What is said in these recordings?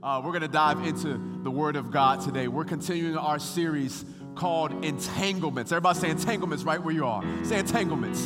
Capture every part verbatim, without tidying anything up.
Uh, we're going to dive into the Word of God today. We're continuing our series called Entanglements. Everybody say entanglements right where you are. Say entanglements.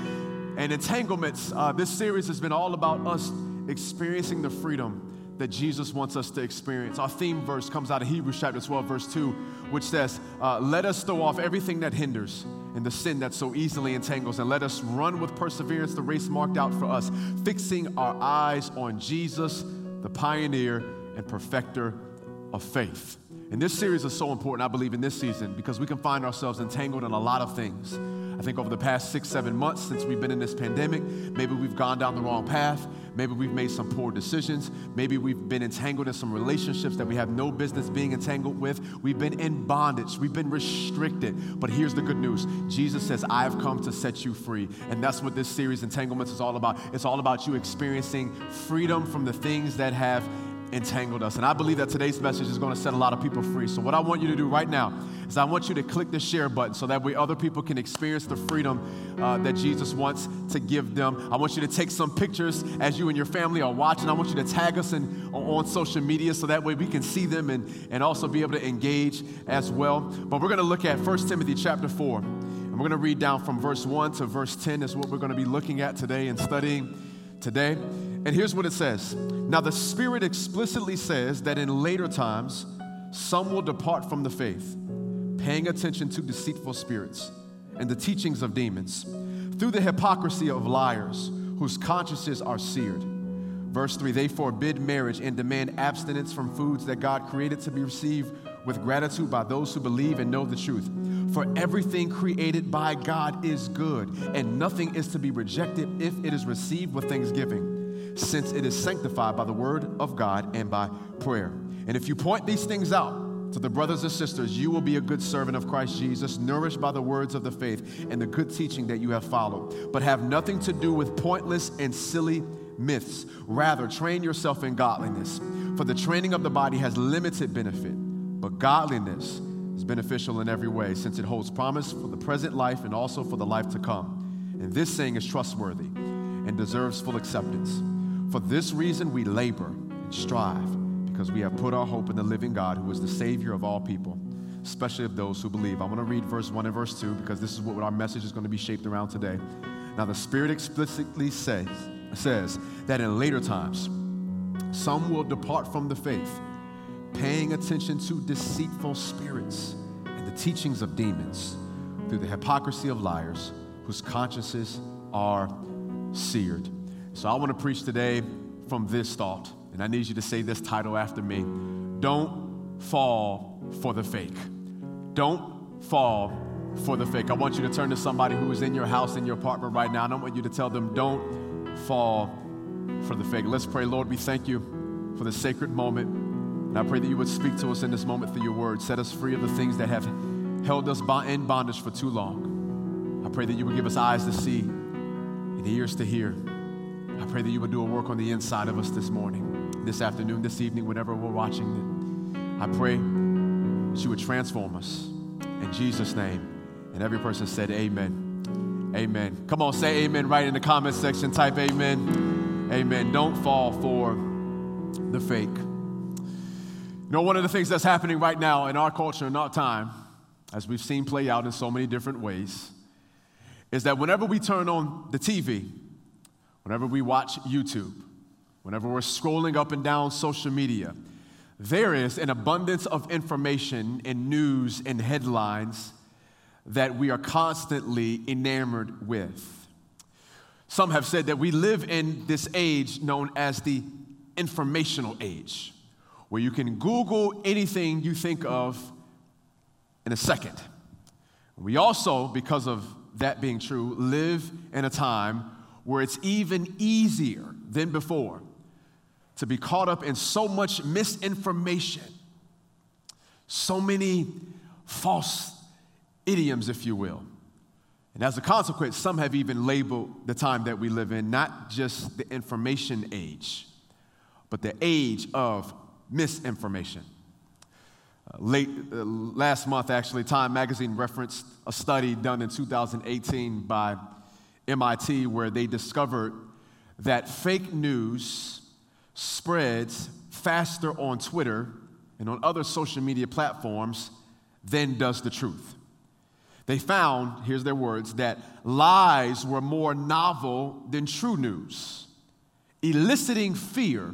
And entanglements, uh, this series has been all about us experiencing the freedom that Jesus wants us to experience. Our theme verse comes out of Hebrews chapter twelve, verse two, which says, uh, let us throw off everything that hinders and the sin that so easily entangles, and let us run with perseverance the race marked out for us, fixing our eyes on Jesus, the pioneer and perfecter of faith. And this series is so important, I believe, in this season because we can find ourselves entangled in a lot of things. I think over the past six, seven months since we've been in this pandemic, maybe we've gone down the wrong path. Maybe we've made some poor decisions. Maybe we've been entangled in some relationships that we have no business being entangled with. We've been in bondage. We've been restricted. But here's the good news. Jesus says, I have come to set you free. And that's what this series, Entanglements, is all about. It's all about you experiencing freedom from the things that have entangled us. And I believe that today's message is going to set a lot of people free. So what I want you to do right now is I want you to click the share button so that way other people can experience the freedom uh, that Jesus wants to give them. I want you to take some pictures as you and your family are watching. I want you to tag us in, on social media so that way we can see them and, and also be able to engage as well. But we're going to look at First Timothy chapter four. And we're going to read down from verse one to verse ten is what we're going to be looking at today and studying today. And here's what it says. Now the Spirit explicitly says that in later times, some will depart from the faith, paying attention to deceitful spirits and the teachings of demons, through the hypocrisy of liars whose consciences are seared. Verse three, they forbid marriage and demand abstinence from foods that God created to be received with gratitude by those who believe and know the truth. For everything created by God is good, and nothing is to be rejected if it is received with thanksgiving, since it is sanctified by the word of God and by prayer. And if you point these things out to the brothers and sisters, you will be a good servant of Christ Jesus, nourished by the words of the faith and the good teaching that you have followed. But have nothing to do with pointless and silly myths. Rather, train yourself in godliness. For the training of the body has limited benefit, but godliness is beneficial in every way, since it holds promise for the present life and also for the life to come. And this saying is trustworthy and deserves full acceptance. For this reason we labor and strive, because we have put our hope in the living God, who is the Savior of all people, especially of those who believe. I want to read verse one and verse two, because this is what our message is going to be shaped around today. Now the Spirit explicitly says, says that in later times, some will depart from the faith, paying attention to deceitful spirits and the teachings of demons, through the hypocrisy of liars whose consciences are seared. So I want to preach today from this thought, and I need you to say this title after me. Don't fall for the fake. Don't fall for the fake. I want you to turn to somebody who is in your house, in your apartment right now, and I want you to tell them, don't fall for the fake. Let's pray. Lord, we thank you for this sacred moment. And I pray that you would speak to us in this moment through your word. Set us free of the things that have held us in bondage for too long. I pray that you would give us eyes to see and ears to hear. I pray that you would do a work on the inside of us this morning, this afternoon, this evening, whenever we're watching it. I pray that you would transform us. In Jesus' name. And every person said amen. Amen. Come on, say amen right in the comment section. Type amen. Amen. Don't fall for the fake. You know, one of the things that's happening right now in our culture, in our time, as we've seen play out in so many different ways, is that whenever we turn on the T V, whenever we watch YouTube, whenever we're scrolling up and down social media, there is an abundance of information and news and headlines that we are constantly enamored with. Some have said that we live in this age known as the informational age, where you can Google anything you think of in a second. We also, because of that being true, live in a time where it's even easier than before to be caught up in so much misinformation, so many false idioms, if you will. And as a consequence, some have even labeled the time that we live in not just the information age, but the age of misinformation. Uh, late uh, last month, actually, Time Magazine referenced a study done in two thousand eighteen by M I T where they discovered that fake news spreads faster on Twitter and on other social media platforms than does the truth. They found, here's their words, that lies were more novel than true news, eliciting fear,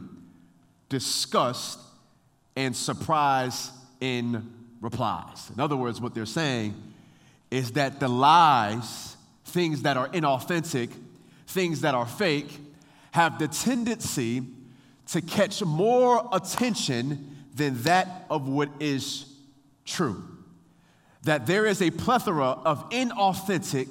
disgust, and surprise in replies. In other words, what they're saying is that the lies, things that are inauthentic, things that are fake, have the tendency to catch more attention than that of what is true. That there is a plethora of inauthentic,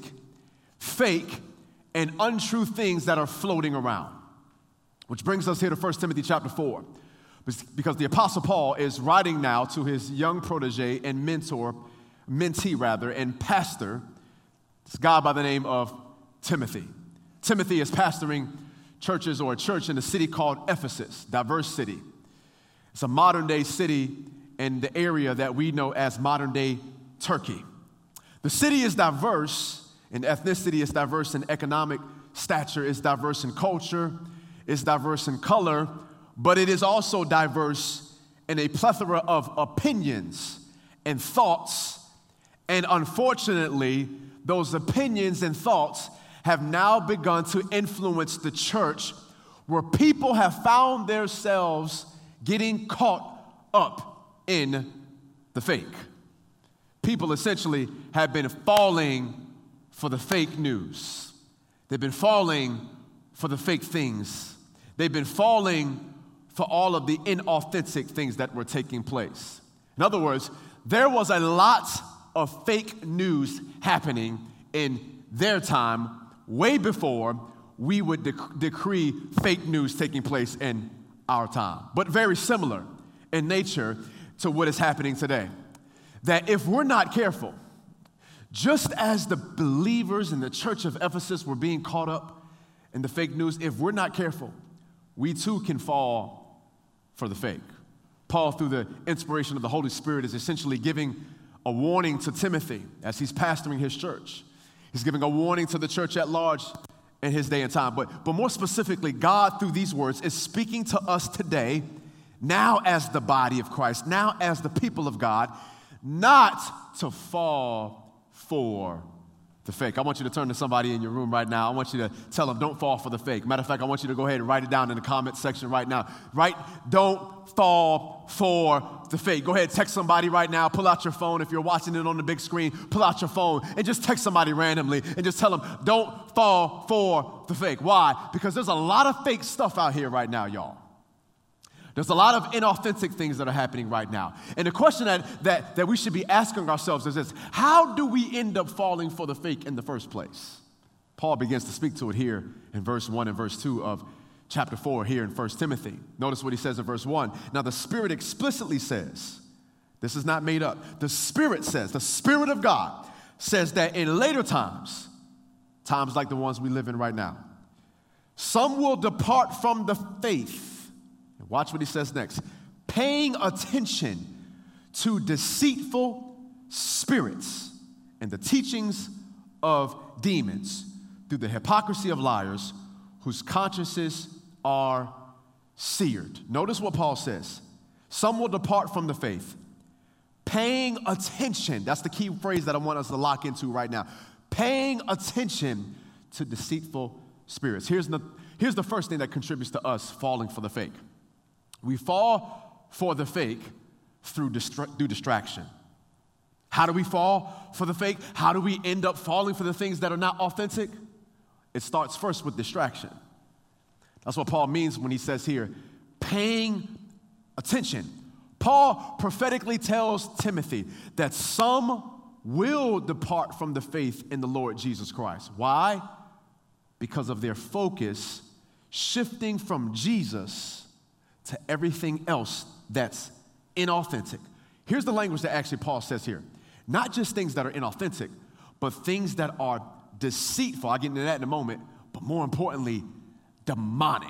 fake, and untrue things that are floating around. Which brings us here to First Timothy chapter four. Because the Apostle Paul is writing now to his young protege and mentor, mentee rather, and pastor, this guy by the name of Timothy. Timothy is pastoring churches or a church in a city called Ephesus, diverse city. It's a modern day city in the area that we know as modern day Turkey. The city is diverse in ethnicity, it's diverse in economic stature, it's diverse in culture, it's diverse in color, but it is also diverse in a plethora of opinions and thoughts. And unfortunately, those opinions and thoughts have now begun to influence the church, where people have found themselves getting caught up in the fake. People essentially have been falling for the fake news. They've been falling for the fake things. They've been falling for all of the inauthentic things that were taking place. In other words, there was a lot of fake news happening in their time way before we would dec- decree fake news taking place in our time. But very similar in nature to what is happening today. That if we're not careful, just as the believers in the church of Ephesus were being caught up in the fake news, if we're not careful, we too can fall for the fake. Paul, through the inspiration of the Holy Spirit, is essentially giving a warning to Timothy as he's pastoring his church. He's giving a warning to the church at large in his day and time. But, but more specifically, God, through these words, is speaking to us today, now as the body of Christ, now as the people of God, not to fall for the fake. I want you to turn to somebody in your room right now. I want you to tell them, don't fall for the fake. Matter of fact, I want you to go ahead and write it down in the comment section right now. Right? Don't fall for the fake. Go ahead, text somebody right now. Pull out your phone. If you're watching it on the big screen, pull out your phone and just text somebody randomly and just tell them, don't fall for the fake. Why? Because there's a lot of fake stuff out here right now, y'all. There's a lot of inauthentic things that are happening right now. And the question that, that, that we should be asking ourselves is this: how do we end up falling for the fake in the first place? Paul begins to speak to it here in verse one and verse two of chapter four here in First Timothy. Notice what he says in verse one. Now the Spirit explicitly says, this is not made up, the Spirit says, the Spirit of God says that in later times, times like the ones we live in right now, some will depart from the faith. Watch what he says next. Paying attention to deceitful spirits and the teachings of demons through the hypocrisy of liars whose consciences are seared. Notice what Paul says. Some will depart from the faith. Paying attention. That's the key phrase that I want us to lock into right now. Paying attention to deceitful spirits. Here's the, here's the first thing that contributes to us falling for the fake. We fall for the fake through, distra- through distraction. How do we fall for the fake? How do we end up falling for the things that are not authentic? It starts first with distraction. That's what Paul means when he says here, paying attention. Paul prophetically tells Timothy that some will depart from the faith in the Lord Jesus Christ. Why? Because of their focus shifting from Jesus to everything else that's inauthentic. Here's the language that actually Paul says here. Not just things that are inauthentic, but things that are deceitful. I'll get into that in a moment. But more importantly, demonic.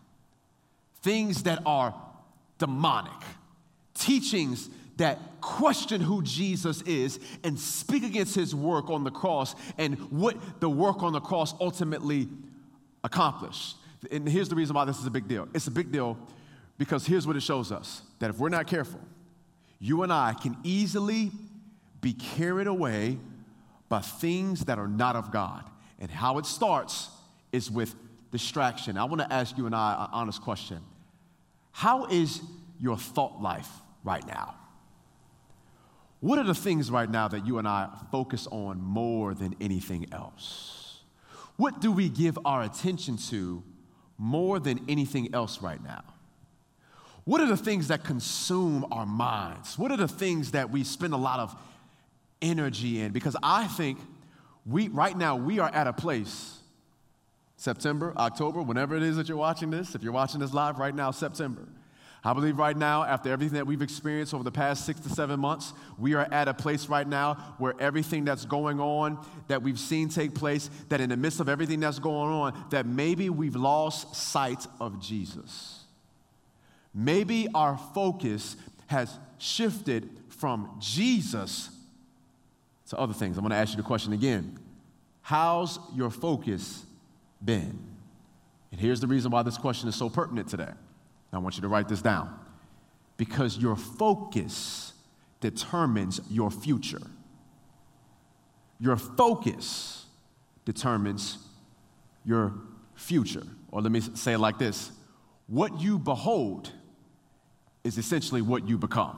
Things that are demonic. Teachings that question who Jesus is and speak against his work on the cross and what the work on the cross ultimately accomplished. And here's the reason why this is a big deal. It's a big deal Because here's what it shows us, that if we're not careful, you and I can easily be carried away by things that are not of God. And how it starts is with distraction. I want to ask you and I an honest question. How is your thought life right now? What are the things right now that you and I focus on more than anything else? What do we give our attention to more than anything else right now? What are the things that consume our minds? What are the things that we spend a lot of energy in? Because I think we right now we are at a place, September, October, whenever it is that you're watching this, if you're watching this live right now, September. I believe right now, after everything that we've experienced over the past six to seven months, we are at a place right now where everything that's going on, that we've seen take place, that in the midst of everything that's going on, that maybe we've lost sight of Jesus. Maybe our focus has shifted from Jesus to other things. I'm going to ask you the question again. How's your focus been? And here's the reason why this question is so pertinent today. I want you to write this down. Because your focus determines your future. Your focus determines your future. Or let me say it like this. What you behold is essentially what you become.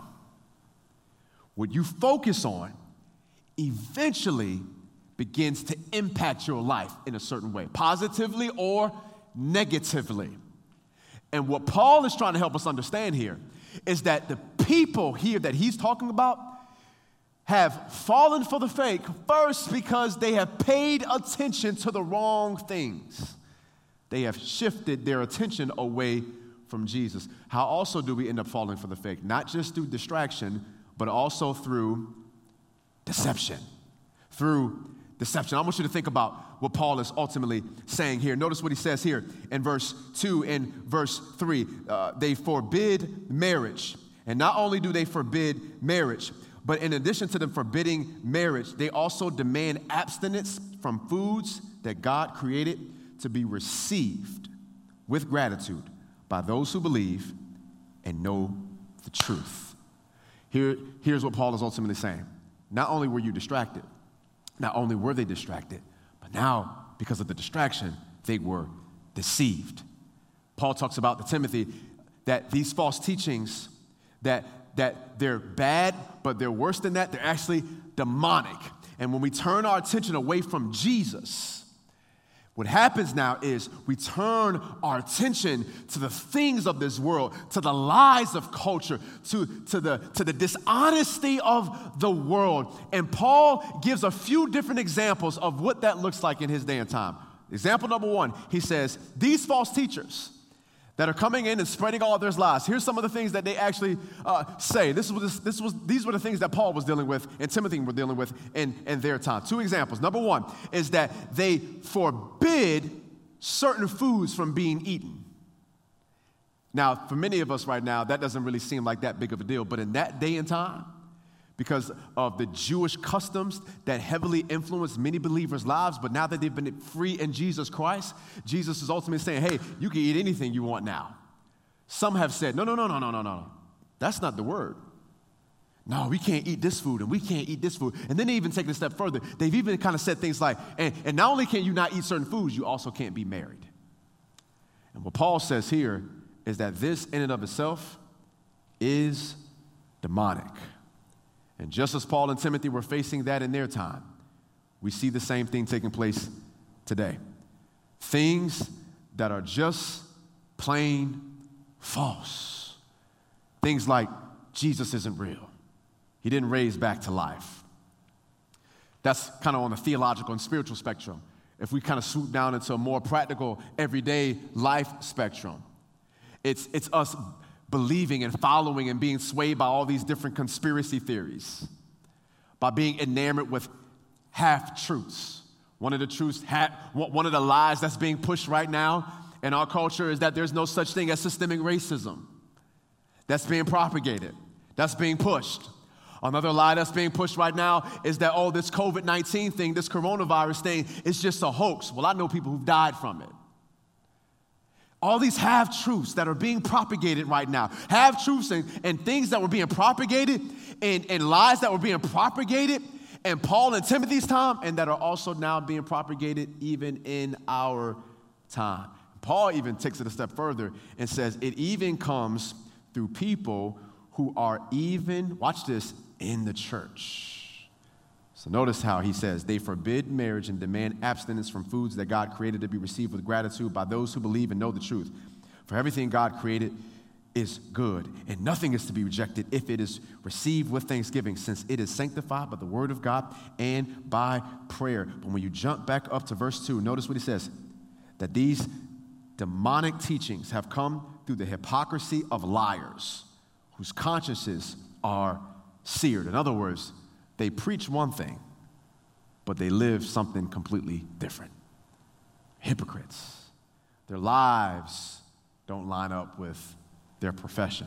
What you focus on eventually begins to impact your life in a certain way, positively or negatively. And what Paul is trying to help us understand here is that the people here that he's talking about have fallen for the fake first because they have paid attention to the wrong things. They have shifted their attention away from Jesus. How also do we end up falling for the fake? Not just through distraction, but also through deception. Through deception. I want you to think about what Paul is ultimately saying here. Notice what he says here in verse two and verse three. Uh, they forbid marriage. And not only do they forbid marriage, but in addition to them forbidding marriage, they also demand abstinence from foods that God created to be received with gratitude by those who believe and know the truth. Here, here's what Paul is ultimately saying. Not only were you distracted, not only were they distracted, but now, because of the distraction, they were deceived. Paul talks about to Timothy that these false teachings, that, that they're bad, but they're worse than that. They're actually demonic. And when we turn our attention away from Jesus, what happens now is we turn our attention to the things of this world, to the lies of culture, to, to, the, to the dishonesty of the world. And Paul gives a few different examples of what that looks like in his day and time. Example number one, he says, these false teachers that are coming in and spreading all of their lies. Here's some of the things that they actually uh, say. This was, this was, these were the things that Paul was dealing with and Timothy were dealing with in, in their time. Two examples. Number one is that they forbid certain foods from being eaten. Now, for many of us right now, that doesn't really seem like that big of a deal. But in that day and time, because of the Jewish customs that heavily influenced many believers' lives, but now that they've been free in Jesus Christ, Jesus is ultimately saying, hey, you can eat anything you want now. Some have said, no, no, no, no, no, no, no. That's not the word. No, we can't eat this food, and we can't eat this food. And then they even take it a step further. They've even kind of said things like, and, and not only can you not eat certain foods, you also can't be married. And what Paul says here is that this in and of itself is demonic. And just as Paul and Timothy were facing that in their time, we see the same thing taking place today. Things that are just plain false. Things like Jesus isn't real. He didn't raise back to life. That's kind of on the theological and spiritual spectrum. If we kind of swoop down into a more practical, everyday life spectrum, it's, it's us believing and following and being swayed by all these different conspiracy theories, by being enamored with half-truths. One of the truths, one of the lies that's being pushed right now in our culture is that there's no such thing as systemic racism. That's being propagated. That's being pushed. Another lie that's being pushed right now is that, oh, this covid nineteen thing, this coronavirus thing is just a hoax. Well, I know people who've died from it. all these half-truths that are being propagated right now, half-truths and, and things that were being propagated and, and lies that were being propagated in Paul and Timothy's time and that are also now being propagated even in our time. Paul even takes it a step further and says it even comes through people who are even, watch this, in the church. So notice how he says, they forbid marriage and demand abstinence from foods that God created to be received with gratitude by those who believe and know the truth. For everything God created is good, and nothing is to be rejected if it is received with thanksgiving, since it is sanctified by the word of God and by prayer. But when you jump back up to verse two, notice what he says, that these demonic teachings have come through the hypocrisy of liars whose consciences are seared. In other words, they preach one thing, but they live something completely different. Hypocrites. Their lives don't line up with their profession.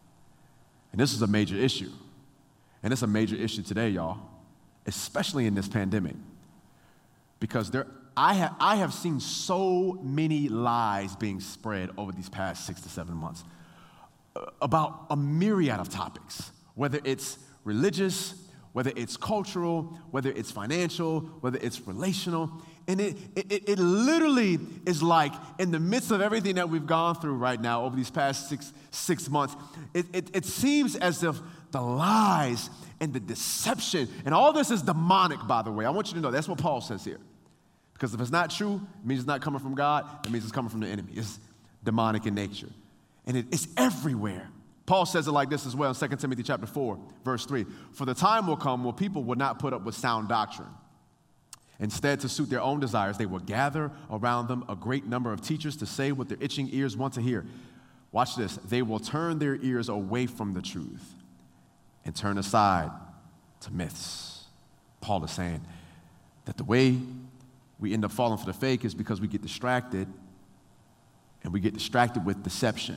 And this is a major issue. And it's a major issue today, y'all, especially in this pandemic. Because there, I, ha- I have seen so many lies being spread over these past six to seven months uh, about a myriad of topics, whether it's religious, whether it's cultural, whether it's financial, whether it's relational. And it, it, it literally is like in the midst of everything that we've gone through right now over these past six, six months, it, it, it seems as if the lies and the deception, and all this is demonic, by the way. I want you to know that's what Paul says here. Because if it's not true, it means it's not coming from God. It means it's coming from the enemy. It's demonic in nature. And it, it's everywhere. Paul says it like this as well in Second Timothy chapter four, verse three. For the time will come where people will not put up with sound doctrine. Instead, to suit their own desires, they will gather around them a great number of teachers to say what their itching ears want to hear. Watch this. They will turn their ears away from the truth and turn aside to myths. Paul is saying that the way we end up falling for the fake is because we get distracted, and we get distracted with deception.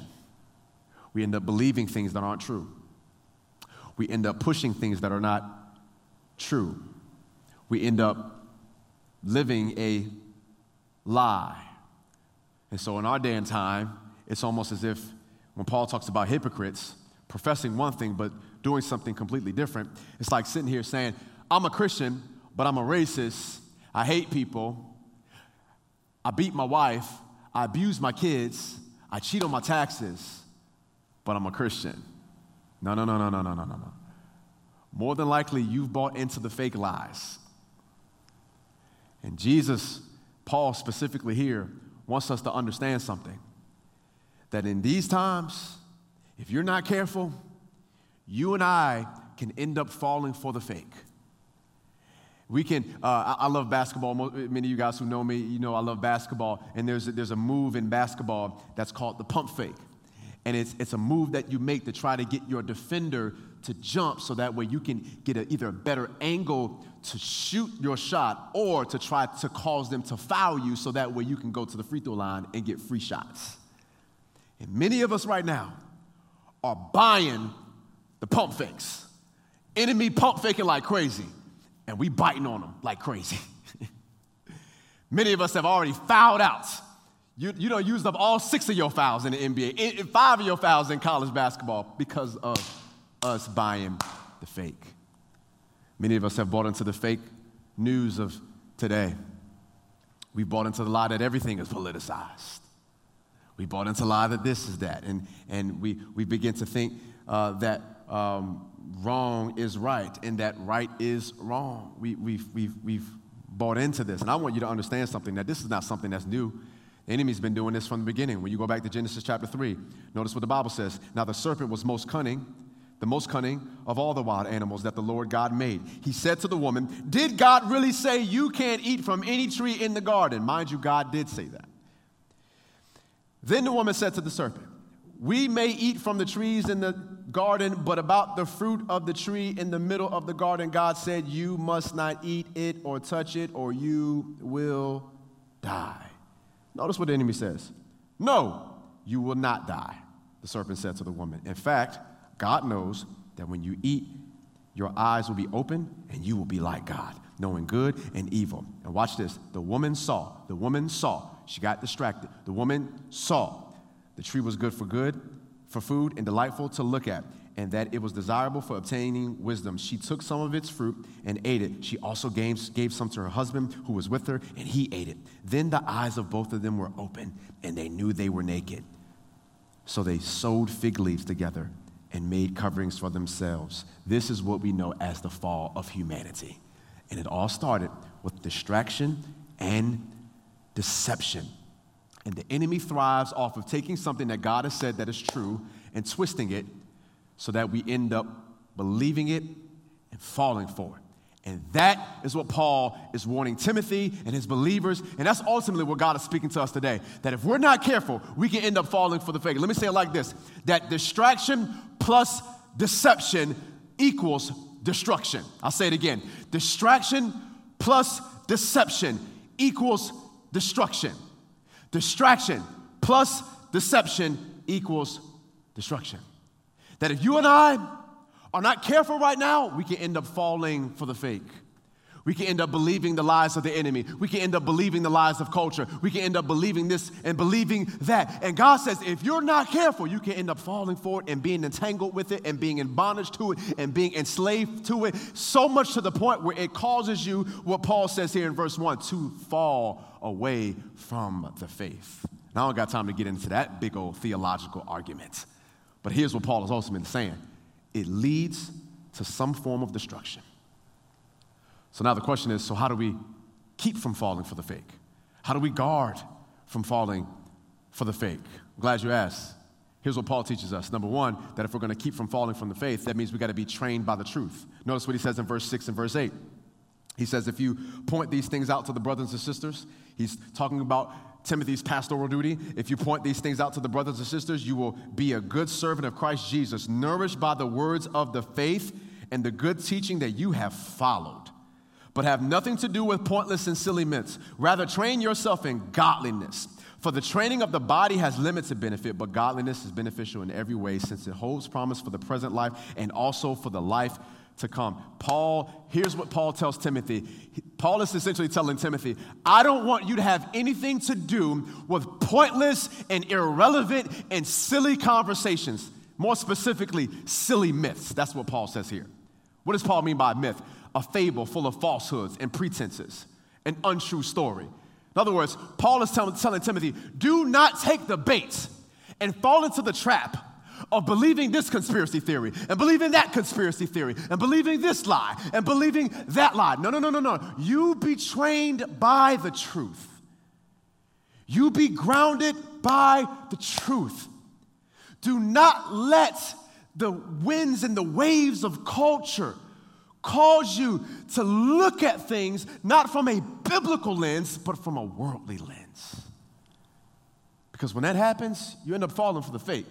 We end up believing things that aren't true. We end up pushing things that are not true. We end up living a lie. And so in our day and time, it's almost as if when Paul talks about hypocrites, professing one thing but doing something completely different, it's like sitting here saying, I'm a Christian, but I'm a racist. I hate people. I beat my wife. I abuse my kids. I cheat on my taxes, but I'm a Christian. No, no, no, no, no, no, no, no, no. More than likely, you've bought into the fake lies. And Jesus, Paul specifically here, wants us to understand something. That in these times, if you're not careful, you and I can end up falling for the fake. We can, uh, I, I love basketball. Many of you guys who know me, you know I love basketball. And there's a, there's a move in basketball that's called the pump fake. And it's, it's a move that you make to try to get your defender to jump so that way you can get a, either a better angle to shoot your shot or to try to cause them to foul you so that way you can go to the free throw line and get free shots. And many of us right now are buying the pump fakes. Enemy pump faking like crazy, and we biting on them like crazy. Many of us have already fouled out. You, you don't used up all six of your fouls in the N B A, in, in five of your fouls in college basketball because of us buying the fake. Many of us have bought into the fake news of today. We bought into the lie that everything is politicized. We bought into the lie that this is that. And, and we, we begin to think uh, that um, wrong is right and that right is wrong. We, we've, we've, we've bought into this. And I want you to understand something, that this is not something that's new. The enemy's been doing this from the beginning. When you go back to Genesis chapter three, notice what the Bible says. Now the serpent was most cunning, the most cunning of all the wild animals that the Lord God made. He said to the woman, did God really say you can't eat from any tree in the garden? Mind you, God did say that. Then the woman said to the serpent, we may eat from the trees in the garden, but about the fruit of the tree in the middle of the garden, God said, you must not eat it or touch it or you will die. Notice what the enemy says. No, you will not die, the serpent said to the woman. In fact, God knows that when you eat, your eyes will be open and you will be like God, knowing good and evil. And watch this. The woman saw, the woman saw, she got distracted. The woman saw the tree was good for good, for food, and delightful to look at, and that it was desirable for obtaining wisdom. She took some of its fruit and ate it. She also gave, gave some to her husband who was with her, and he ate it. Then the eyes of both of them were open, and they knew they were naked. So they sewed fig leaves together and made coverings for themselves. This is what we know as the fall of humanity. And it all started with distraction and deception. And the enemy thrives off of taking something that God has said that is true and twisting it so that we end up believing it and falling for it. And that is what Paul is warning Timothy and his believers, and that's ultimately what God is speaking to us today, that if we're not careful, we can end up falling for the fake. Let me say it like this, that distraction plus deception equals destruction. I'll say it again. Distraction plus deception equals destruction. Distraction plus deception equals destruction. That if you and I are not careful right now, we can end up falling for the fake. We can end up believing the lies of the enemy. We can end up believing the lies of culture. We can end up believing this and believing that. And God says, if you're not careful, you can end up falling for it and being entangled with it and being in bondage to it and being enslaved to it, so much to the point where it causes you, what Paul says here in verse one, to fall away from the faith. Now, I don't got time to get into that big old theological argument. But here's what Paul is ultimately saying. It leads to some form of destruction. So now the question is, so how do we keep from falling for the fake? How do we guard from falling for the fake? I'm glad you asked. Here's what Paul teaches us. Number one, that if we're going to keep from falling from the faith, that means we got to be trained by the truth. Notice what he says in verse six and verse eight. He says, if you point these things out to the brothers and sisters, he's talking about Timothy's pastoral duty. If you point these things out to the brothers and sisters, you will be a good servant of Christ Jesus, nourished by the words of the faith and the good teaching that you have followed. But have nothing to do with pointless and silly myths. Rather, train yourself in godliness. For the training of the body has limited benefit, but godliness is beneficial in every way, since it holds promise for the present life and also for the life to come. Paul, here's what Paul tells Timothy. Paul is essentially telling Timothy, I don't want you to have anything to do with pointless and irrelevant and silly conversations. More specifically, silly myths. That's what Paul says here. What does Paul mean by myth? A fable full of falsehoods and pretenses, an untrue story. In other words, Paul is telling, telling Timothy, do not take the bait and fall into the trap of believing this conspiracy theory and believing that conspiracy theory and believing this lie and believing that lie. No, no, no, no, no. You be trained by the truth. You be grounded by the truth. Do not let the winds and the waves of culture cause you to look at things not from a biblical lens, but from a worldly lens. Because when that happens, you end up falling for the fake.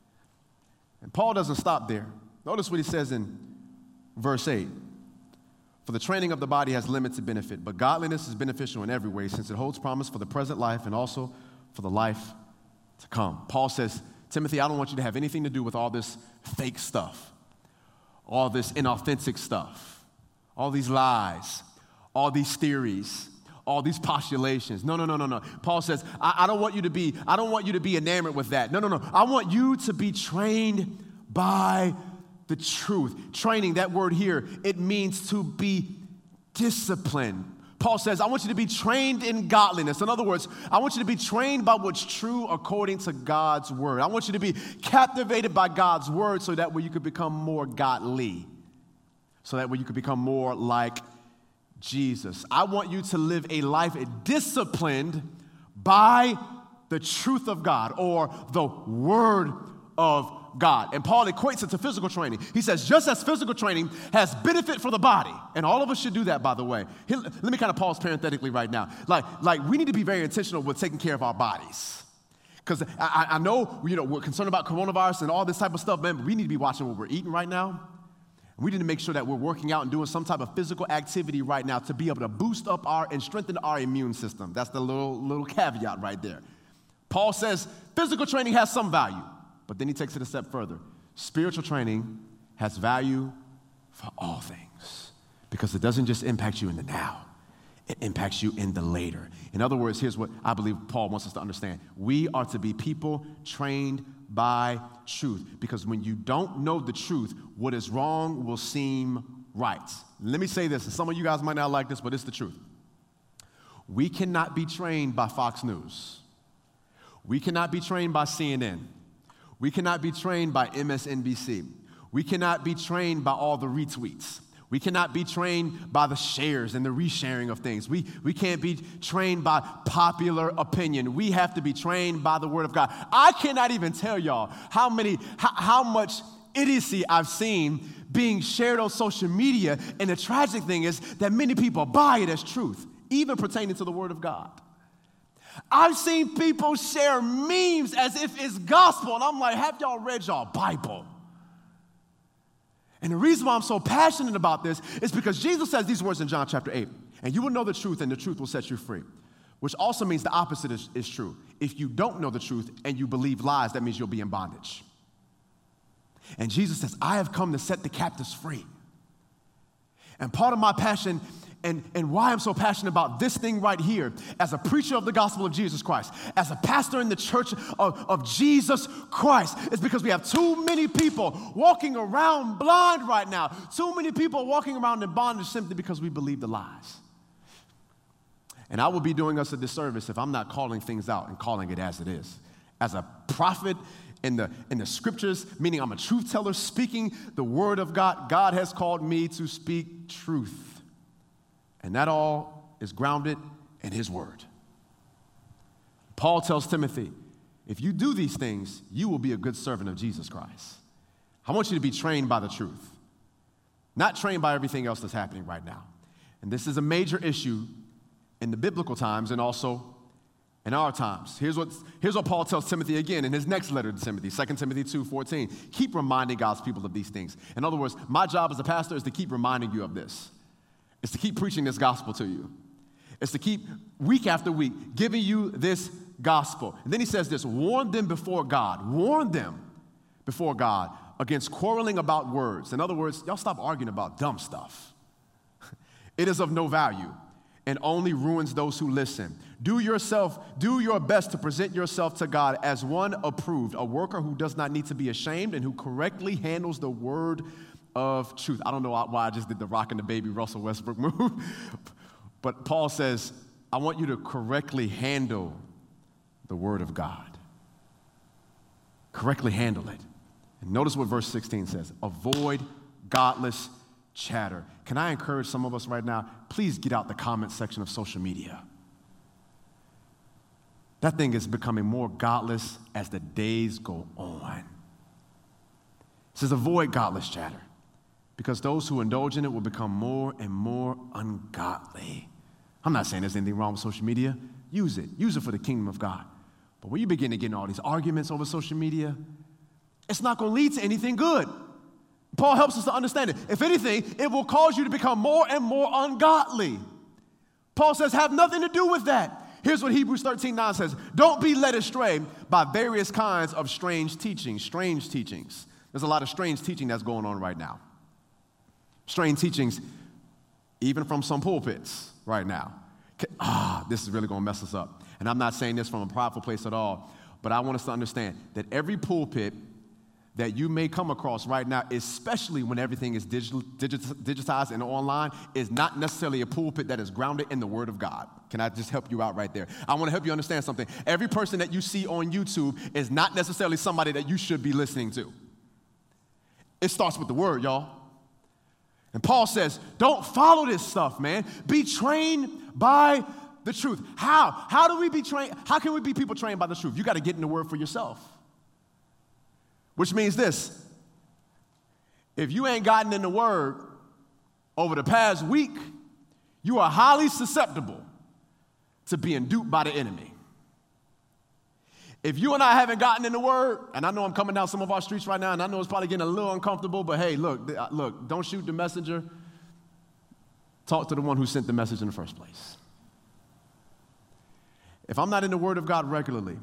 And Paul doesn't stop there. Notice what he says in verse eight. For the training of the body has limited benefit, but godliness is beneficial in every way, since it holds promise for the present life and also for the life to come. Paul says, Timothy, I don't want you to have anything to do with all this fake stuff, all this inauthentic stuff, all these lies, all these theories, all these postulations. No, no, no, no, no. Paul says, I, I don't want you to be, I don't want you to be enamored with that. No, no, no. I want you to be trained by the truth. Training, that word here, it means to be disciplined. Paul says, I want you to be trained in godliness. In other words, I want you to be trained by what's true according to God's word. I want you to be captivated by God's word so that way you could become more godly, so that way you could become more like Jesus. I want you to live a life disciplined by the truth of God or the word of God. And Paul equates it to physical training. He says, just as physical training has benefit for the body, and all of us should do that, by the way. Here, let me kind of pause parenthetically right now. Like, like we need to be very intentional with taking care of our bodies. Because I, I know, you know, we're concerned about coronavirus and all this type of stuff, man, but we need to be watching what we're eating right now. And we need to make sure that we're working out and doing some type of physical activity right now to be able to boost up our and strengthen our immune system. That's the little, little caveat right there. Paul says physical training has some value. But then he takes it a step further. Spiritual training has value for all things because it doesn't just impact you in the now. it impacts you in the later. In other words, here's what I believe Paul wants us to understand. We are to be people trained by truth, because when you don't know the truth, what is wrong will seem right. Let me say this, and some of you guys might not like this, but it's the truth. We cannot be trained by Fox News. We cannot be trained by C N N. We cannot be trained by M S N B C. We cannot be trained by all the retweets. We cannot be trained by the shares and the resharing of things. We, we can't be trained by popular opinion. We have to be trained by the Word of God. I cannot even tell y'all how many, how, how much idiocy I've seen being shared on social media, and the tragic thing is that many people buy it as truth, even pertaining to the Word of God. I've seen people share memes as if it's gospel, and I'm like, have y'all read y'all Bible? And the reason why I'm so passionate about this is because Jesus says these words in John chapter eight, and you will know the truth, and the truth will set you free, which also means the opposite is, is true. If you don't know the truth and you believe lies, that means you'll be in bondage. And Jesus says, I have come to set the captives free. And part of my passion and, and why I'm so passionate about this thing right here, as a preacher of the gospel of Jesus Christ, as a pastor in the church of, of Jesus Christ, is because we have too many people walking around blind right now. Too many people walking around in bondage simply because we believe the lies. And I will be doing us a disservice if I'm not calling things out and calling it as it is. As a prophet in the, in the scriptures, meaning I'm a truth teller speaking the word of God, God has called me to speak truth. And that all is grounded in his word. Paul tells Timothy, if you do these things, you will be a good servant of Jesus Christ. I want you to be trained by the truth, not trained by everything else that's happening right now. And this is a major issue in the biblical times and also in our times. Here's what, here's what Paul tells Timothy again in his next letter to Timothy, Second Timothy two fourteen. Keep reminding God's people of these things. In other words, my job as a pastor is to keep reminding you of this. It's to keep preaching this gospel to you. It's to keep, week after week, giving you this gospel. And then he says this, warn them before God. Warn them before God against quarreling about words. In other words, y'all stop arguing about dumb stuff. It is of no value and only ruins those who listen. Do yourself, do your best to present yourself to God as one approved, a worker who does not need to be ashamed and who correctly handles the word of truth. I don't know why I just did the rockin' the baby Russell Westbrook move, but Paul says, I want you to correctly handle the word of God. Correctly handle it. And notice what verse sixteen says, avoid godless chatter. Can I encourage some of us right now, please get out the comment section of social media. That thing is becoming more godless as the days go on. It says avoid godless chatter, because those who indulge in it will become more and more ungodly. I'm not saying there's anything wrong with social media. Use it. Use it for the kingdom of God. But when you begin to get in all these arguments over social media, it's not going to lead to anything good. Paul helps us to understand it. If anything, it will cause you to become more and more ungodly. Paul says, have nothing to do with that. Here's what Hebrews thirteen nine says. Don't be led astray by various kinds of strange teachings. Strange teachings. There's a lot of strange teaching that's going on right now. Strange teachings, even from some pulpits right now. Ah, this is really going to mess us up. And I'm not saying this from a prideful place at all, but I want us to understand that every pulpit that you may come across right now, especially when everything is digital, digit, digitized and online, is not necessarily a pulpit that is grounded in the Word of God. Can I just help you out right there? I want to help you understand something. Every person that you see on YouTube is not necessarily somebody that you should be listening to. It starts with the Word, y'all. And Paul says, don't follow this stuff, man. Be trained by the truth. How? How do we be trained? How can we be people trained by the truth? You got to get in the Word for yourself. Which means this, if you ain't gotten in the Word over the past week, you are highly susceptible to being duped by the enemy. If you and I haven't gotten in the Word, and I know I'm coming down some of our streets right now, and I know it's probably getting a little uncomfortable, but hey, look, look, don't shoot the messenger. Talk to the one who sent the message in the first place. If I'm not in the Word of God regularly,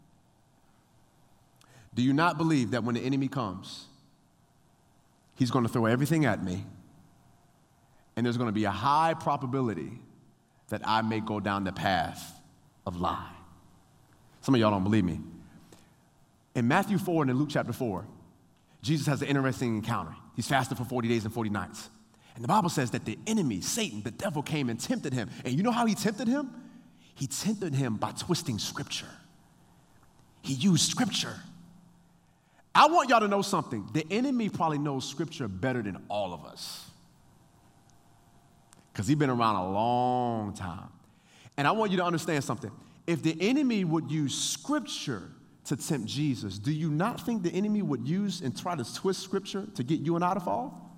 do you not believe that when the enemy comes, he's going to throw everything at me, and there's going to be a high probability that I may go down the path of lie. Some of y'all don't believe me. In Matthew four and in Luke chapter four, Jesus has an interesting encounter. He's fasted for forty days and forty nights. And the Bible says that the enemy, Satan, the devil, came and tempted him. And you know how he tempted him? He tempted him by twisting Scripture. He used Scripture. I want y'all to know something. The enemy probably knows Scripture better than all of us, because he's been around a long time. And I want you to understand something. If the enemy would use Scripture to tempt Jesus, do you not think the enemy would use and try to twist Scripture to get you and I to fall?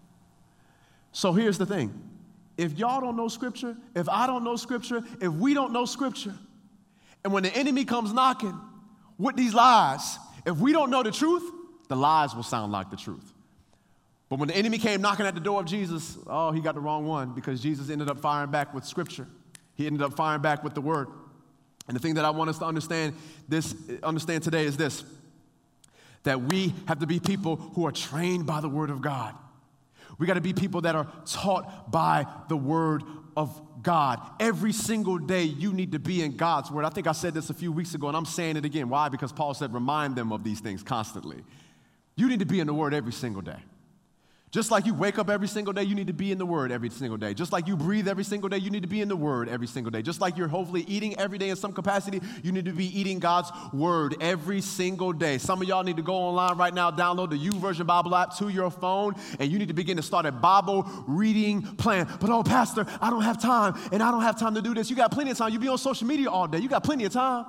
So here's the thing. If y'all don't know Scripture, if I don't know Scripture, if we don't know Scripture, and when the enemy comes knocking with these lies, if we don't know the truth, the lies will sound like the truth. But when the enemy came knocking at the door of Jesus, oh, he got the wrong one, because Jesus ended up firing back with Scripture. He ended up firing back with the Word. And the thing that I want us to understand this, understand today is this, that we have to be people who are trained by the Word of God. We got to be people that are taught by the Word of God. Every single day you need to be in God's Word. I think I said this a few weeks ago, and I'm saying it again. Why? Because Paul said, remind them of these things constantly. You need to be in the Word every single day. Just like you wake up every single day, you need to be in the Word every single day. Just like you breathe every single day, you need to be in the Word every single day. Just like you're hopefully eating every day in some capacity, you need to be eating God's Word every single day. Some of y'all need to go online right now, download the YouVersion Bible app to your phone, and you need to begin to start a Bible reading plan. But oh, Pastor, I don't have time, and I don't have time to do this. You got plenty of time. You be on social media all day. You got plenty of time.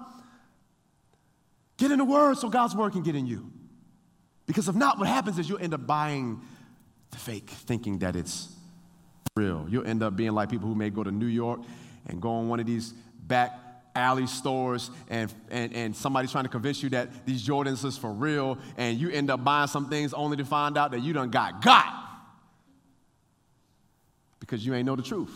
Get in the Word so God's Word can get in you. Because if not, what happens is you'll end up buying the fake, thinking that it's real. You'll end up being like people who may go to New York and go on one of these back alley stores, and, and, and somebody's trying to convince you that these Jordans is for real, and you end up buying some things only to find out that you done got got because you ain't know the truth.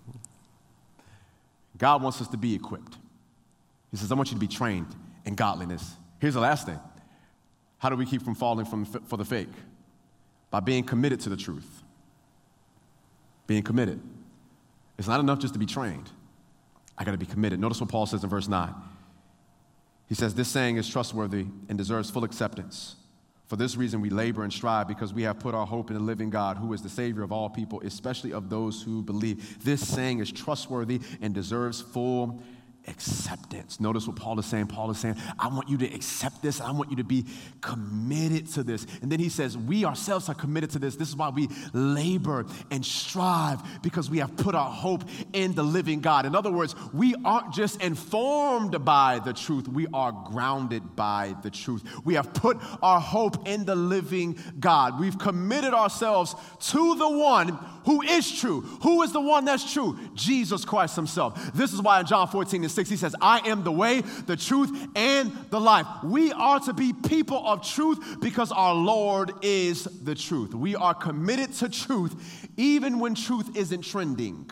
God wants us to be equipped. He says, I want you to be trained in godliness. Here's the last thing. How do we keep from falling from, for the fake? By being committed to the truth. Being committed. It's not enough just to be trained. I got to be committed. Notice what Paul says in verse nine. He says, this saying is trustworthy and deserves full acceptance. For this reason we labor and strive, because we have put our hope in the living God, who is the Savior of all people, especially of those who believe. This saying is trustworthy and deserves full acceptance. Notice what Paul is saying. Paul is saying, I want you to accept this. I want you to be committed to this. And then he says, we ourselves are committed to this. This is why we labor and strive, because we have put our hope in the living God. In other words, we aren't just informed by the truth. We are grounded by the truth. We have put our hope in the living God. We've committed ourselves to the one who is true. Who is the one that's true? Jesus Christ himself. This is why in John fourteen and six, he says, I am the way, the truth, and the life. We are to be people of truth because our Lord is the truth. We are committed to truth even when truth isn't trending.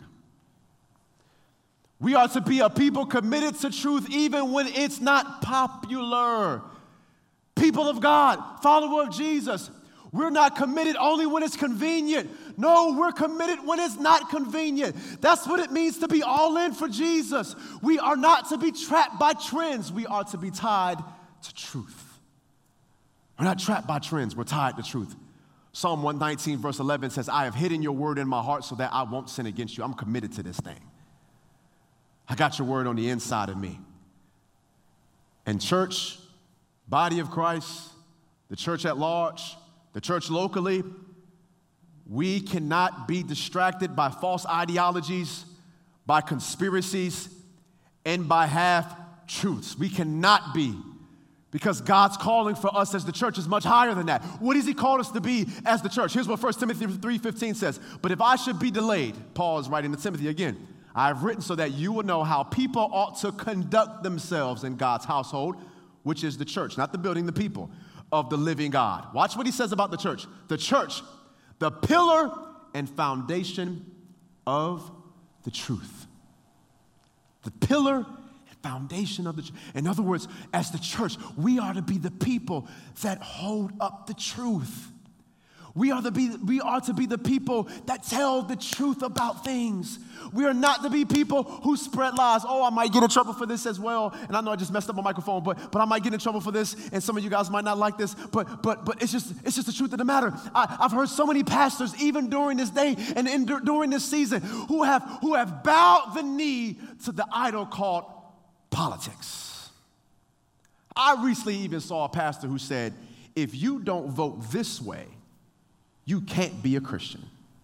We are to be a people committed to truth even when it's not popular. People of God, follower of Jesus, we're not committed only when it's convenient. No, we're committed when it's not convenient. That's what it means to be all in for Jesus. We are not to be trapped by trends. We are to be tied to truth. We're not trapped by trends. We're tied to truth. Psalm one nineteen verse eleven says, I have hidden your word in my heart so that I won't sin against you. I'm committed to this thing. I got your word on the inside of me. And church, body of Christ, the church at large, the church locally, we cannot be distracted by false ideologies, by conspiracies, and by half-truths. We cannot be, because God's calling for us as the church is much higher than that. What does he call us to be as the church? Here's what First Timothy three fifteen says. But if I should be delayed, Paul is writing to Timothy again, I have written so that you will know how people ought to conduct themselves in God's household, which is the church, not the building, the people of the living God. Watch what he says about the church. The church, the pillar and foundation of the truth. The pillar and foundation of the truth. In other words, as the church, we are to be the people that hold up the truth. We are, the be, we are to be the people that tell the truth about things. We are not to be people who spread lies. Oh, I might get in trouble for this as well. And I know I just messed up my microphone, but, but I might get in trouble for this, and some of you guys might not like this, but but but it's just it's just the truth of the matter. I, I've heard so many pastors, even during this day and in, during this season, who have, who have bowed the knee to the idol called politics. I recently even saw a pastor who said, if you don't vote this way, you can't be a Christian.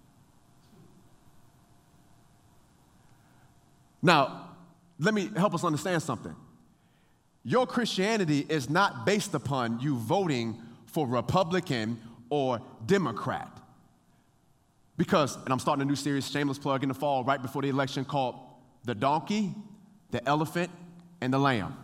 Now, let me help us understand something. Your Christianity is not based upon you voting for Republican or Democrat. Because, and I'm starting a new series, shameless plug, in the fall, right before the election, called The Donkey, the Elephant, and the Lamb.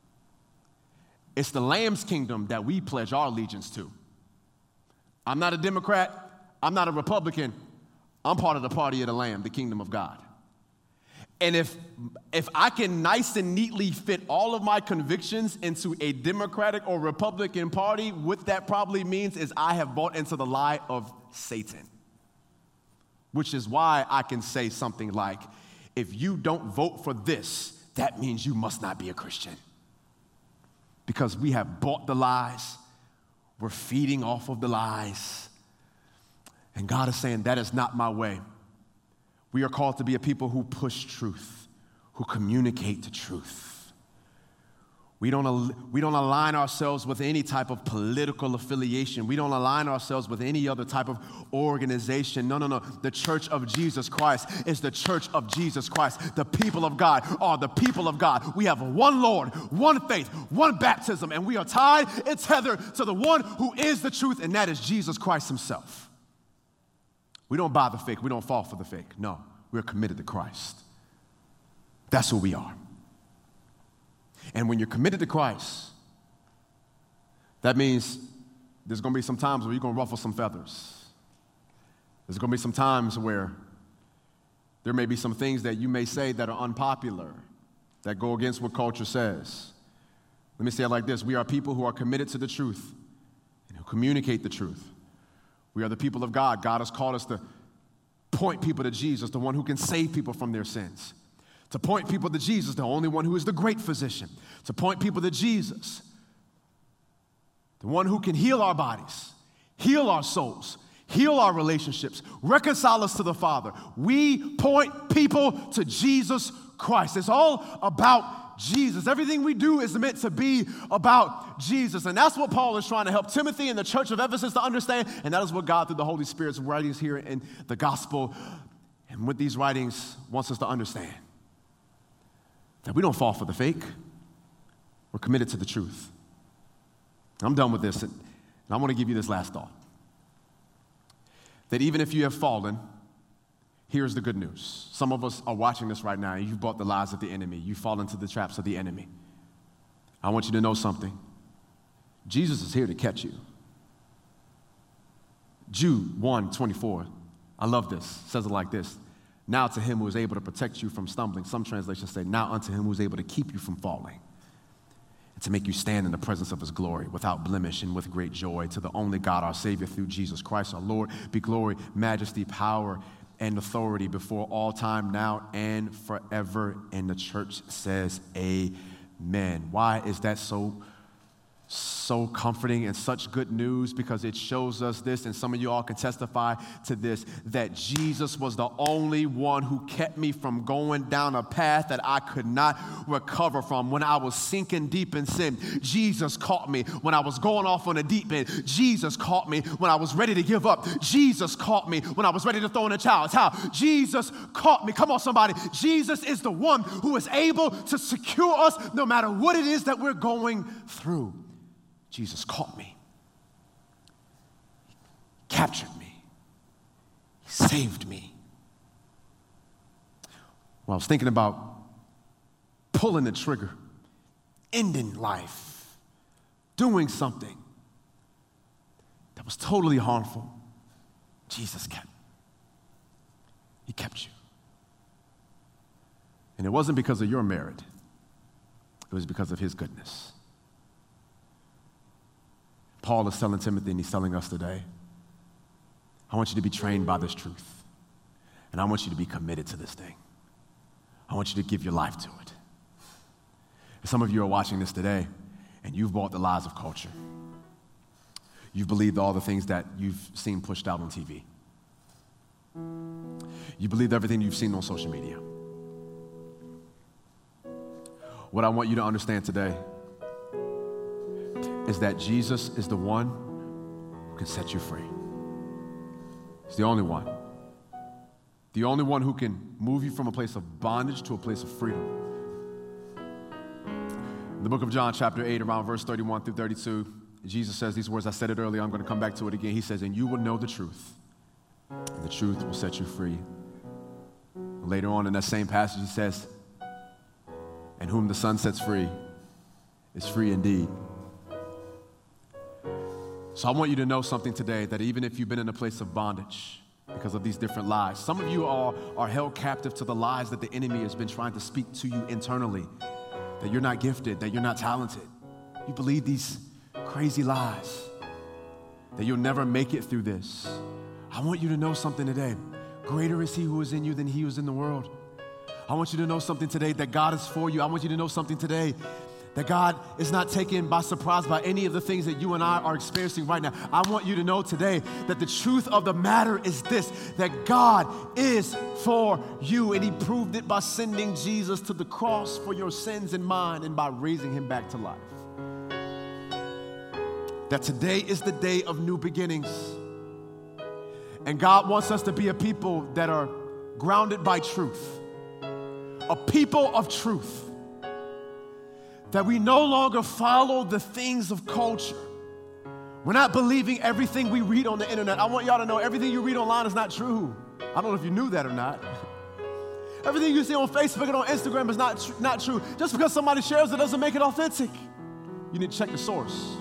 It's the Lamb's kingdom that we pledge our allegiance to. I'm not a Democrat. I'm not a Republican. I'm part of the party of the Lamb, the kingdom of God. And if, if I can nice and neatly fit all of my convictions into a Democratic or Republican party, what that probably means is I have bought into the lie of Satan. Which is why I can say something like, if you don't vote for this, that means you must not be a Christian. Because we have bought the lies. We're feeding off of the lies. And God is saying, that is not my way. We are called to be a people who push truth, who communicate the truth. We don't, we don't align ourselves with any type of political affiliation. We don't align ourselves with any other type of organization. No, no, no. The church of Jesus Christ is the church of Jesus Christ. The people of God are the people of God. We have one Lord, one faith, one baptism, and we are tied and tethered to the one who is the truth, and that is Jesus Christ himself. We don't buy the fake. We don't fall for the fake. No, we're committed to Christ. That's who we are. And when you're committed to Christ, that means there's going to be some times where you're going to ruffle some feathers. There's going to be some times where there may be some things that you may say that are unpopular, that go against what culture says. Let me say it like this. We are people who are committed to the truth and who communicate the truth. We are the people of God. God has called us to point people to Jesus, the one who can save people from their sins. To point people to Jesus, the only one who is the great physician. To point people to Jesus, the one who can heal our bodies, heal our souls, heal our relationships, reconcile us to the Father. We point people to Jesus Christ. It's all about Jesus. Everything we do is meant to be about Jesus. And that's what Paul is trying to help Timothy and the church of Ephesus to understand. And that is what God, through the Holy Spirit's writings here in the gospel and with these writings, wants us to understand. That we don't fall for the fake. We're committed to the truth. I'm done with this, and I want to give you this last thought. That even if you have fallen, here's the good news. Some of us are watching this right now, and you've bought the lies of the enemy. You've fallen into the traps of the enemy. I want you to know something. Jesus is here to catch you. Jude one twenty-four. I love this. It says it like this. Now to him who is able to protect you from stumbling. Some translations say, now unto him who is able to keep you from falling, and to make you stand in the presence of his glory without blemish and with great joy. To the only God, our Savior, through Jesus Christ, our Lord, be glory, majesty, power, and authority before all time, now and forever. And the church says, amen. Why is that so So comforting and such good news? Because it shows us this, and some of you all can testify to this, that Jesus was the only one who kept me from going down a path that I could not recover from. When I was sinking deep in sin, Jesus caught me. When I was going off on a deep end, Jesus caught me. When I was ready to give up, Jesus caught me. When I was ready to throw in a towel, towel, Jesus caught me. Come on, somebody. Jesus is the one who is able to secure us no matter what it is that we're going through. Jesus caught me, he captured me, he saved me. When I was thinking about pulling the trigger, ending life, doing something that was totally harmful, Jesus kept. He kept you. And it wasn't because of your merit, it was because of his goodness. Paul is telling Timothy, and he's telling us today, I want you to be trained by this truth. And I want you to be committed to this thing. I want you to give your life to it. And some of you are watching this today, and you've bought the lies of culture. You've believed all the things that you've seen pushed out on T V. You believed everything you've seen on social media. What I want you to understand today is that Jesus is the one who can set you free. He's the only one. The only one who can move you from a place of bondage to a place of freedom. In the book of John, chapter eight, around verse thirty-one through thirty-two, Jesus says these words. I said it earlier. I'm going to come back to it again. He says, and you will know the truth, and the truth will set you free. Later on in that same passage, he says, and whom the Son sets free is free indeed. So I want you to know something today, that even if you've been in a place of bondage because of these different lies, some of you are, are held captive to the lies that the enemy has been trying to speak to you internally, that you're not gifted, that you're not talented. You believe these crazy lies, that you'll never make it through this. I want you to know something today. Greater is he who is in you than he who is in the world. I want you to know something today, that God is for you. I want you to know something today, that God is not taken by surprise by any of the things that you and I are experiencing right now. I want you to know today that the truth of the matter is this, that God is for you, and he proved it by sending Jesus to the cross for your sins and mine, and by raising him back to life. That today is the day of new beginnings. And God wants us to be a people that are grounded by truth, a people of truth, that we no longer follow the things of culture. We're not believing everything we read on the internet. I want y'all to know everything you read online is not true. I don't know if you knew that or not. Everything you see on Facebook and on Instagram is not, tr- not true. Just because somebody shares it doesn't make it authentic. You need to check the source.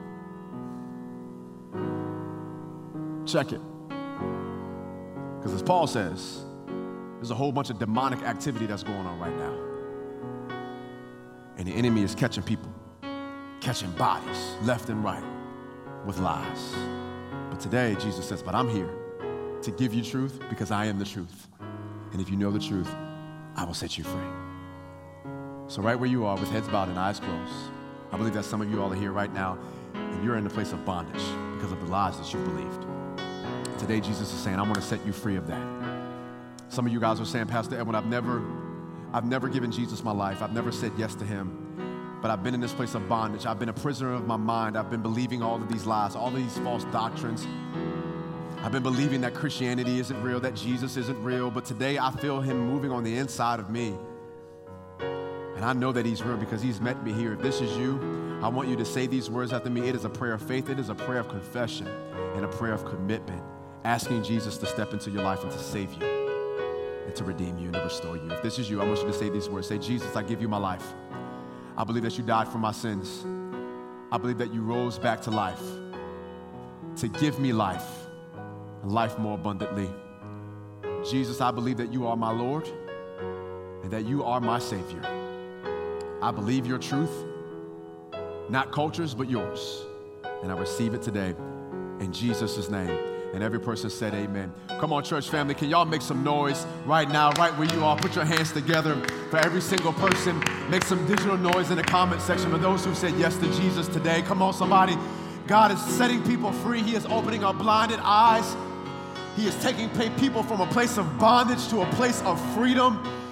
Check it. Because as Paul says, there's a whole bunch of demonic activity that's going on right now. And the enemy is catching people, catching bodies left and right with lies. But today, Jesus says, but I'm here to give you truth because I am the truth. And if you know the truth, I will set you free. So right where you are, with heads bowed and eyes closed, I believe that some of you all are here right now, and you're in a place of bondage because of the lies that you've believed. Today, Jesus is saying, I want to set you free of that. Some of you guys are saying, Pastor Edwin, I've never, I've never given Jesus my life. I've never said yes to him. But I've been in this place of bondage. I've been a prisoner of my mind. I've been believing all of these lies, all of these false doctrines. I've been believing that Christianity isn't real, that Jesus isn't real. But today, I feel him moving on the inside of me. And I know that he's real because he's met me here. If this is you, I want you to say these words after me. It is a prayer of faith. It is a prayer of confession and a prayer of commitment, asking Jesus to step into your life and to save you and to redeem you and to restore you. If this is you, I want you to say these words. Say, Jesus, I give you my life. I believe that you died for my sins. I believe that you rose back to life to give me life and life more abundantly. Jesus, I believe that you are my Lord and that you are my Savior. I believe your truth, not culture's, but yours. And I receive it today in Jesus' name. And every person said amen. Come on, church family, can y'all make some noise right now, right where you are? Put your hands together for every single person. Make some digital noise in the comment section for those who said yes to Jesus today. Come on, somebody. God is setting people free. He is opening our blinded eyes. He is taking people from a place of bondage to a place of freedom.